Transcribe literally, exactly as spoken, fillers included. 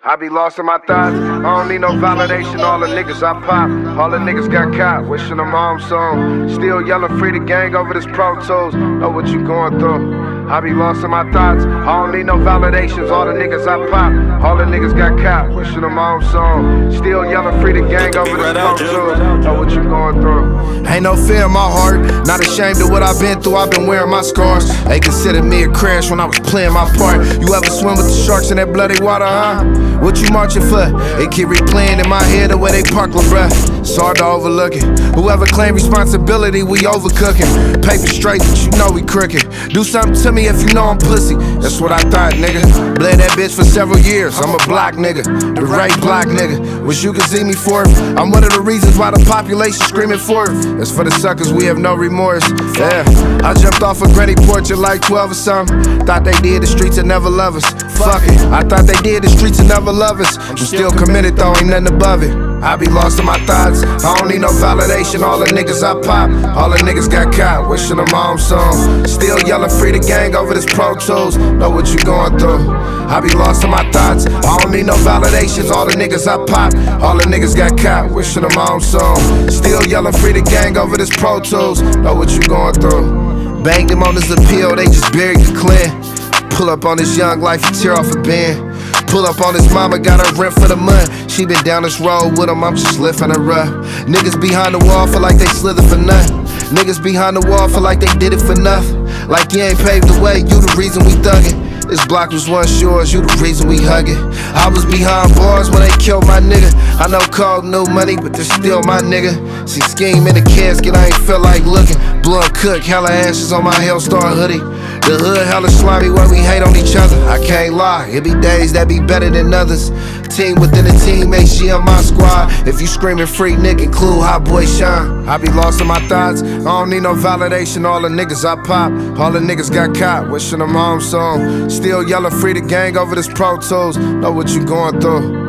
I be lost in my thoughts. I don't need no validation. All the niggas I pop, all the niggas got caught. Wishing them on song. Still yelling free the gang over this Pro Tools. Know what you going through. I be lost in my thoughts. I don't need no validations. All the niggas I pop, all the niggas got caught. Wishing them on song. Still yelling free the gang over this Pro Tools. Know what you going through. Ain't no fear in my heart. Not ashamed of what I've been through. I've been wearing my scars. They considered me a crash when I was playing my part. You ever swim with the sharks in that bloody water, huh? What you marching for? It keep replaying in my head the way they park bruh. It's hard to overlook it. Whoever claim responsibility, we overcooking. Paper straight, but you know we crooked. Do something to me if you know I'm pussy. That's what I thought, nigga. Bled that bitch for several years. I'm a block nigga, the right block nigga. Wish you could see me for it. I'm one of the reasons why the population screaming for it. As for the suckers, we have no remorse. Yeah, I jumped off a granny porch at like twelve or something. Thought they did, the streets would never love us. Fuck it, I thought they did, the streets would never love us. I'm still committed though, ain't nothing above it. I be lost in my thoughts. I don't need no validation. All the niggas I pop, all the niggas got caught. Wishing them on song. Still yelling free the gang over this Pro Tools. Know what you going through. I be lost in my thoughts. I don't need no validations. All the niggas I pop, all the niggas got caught. Wishing them on song. Still yelling free the gang over this Pro Tools. Know what you going through. Banged him on his appeal, they just buried the clan. Pull up on this young life and tear off a band. Pull up on his mama, got her rent for the month. She been down this road with him, I'm just lifting her up. Niggas behind the wall feel like they slither for nothing. Niggas behind the wall feel like they did it for nothing. Like you ain't paved the way, you the reason we thuggin'. This block was once yours, you the reason we huggin'. I was behind bars when they killed my nigga. I know cold no money, but they're still my nigga. See scheme in the casket, I ain't feel like looking. Blood cook, hella ashes on my Hellstar hoodie. The hood hella slimy when we hate on each other. I can't lie, it be days that be better than others. Team within a team, make she on my squad. If you screaming free, Nick, include Hot Boy Sean. I be lost in my thoughts, I don't need no validation. All the niggas I pop, all the niggas got caught. Wishing them home song. Still yelling free the gang over this Pro Tools. Know what you going through.